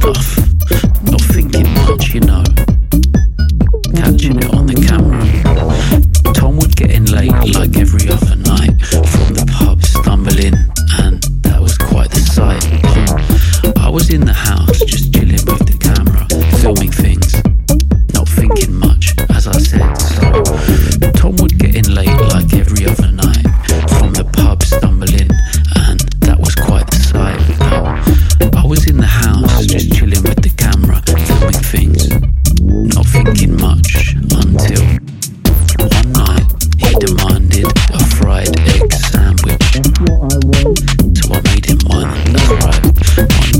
stuff, not thinking much, you know, catching it on the camera. Tom would get in late like every other night from the pub, stumbling, and that was quite the sight. I was in the house just chilling with the camera, filming things, not thinking much, as I said. So Tom would get in late like every other night from the pub, stumbling, and that was quite the sight. I was in the house just chilling with the camera, filming things, not thinking much, until one night he demanded a fried egg sandwich. So I made him one. That's right, one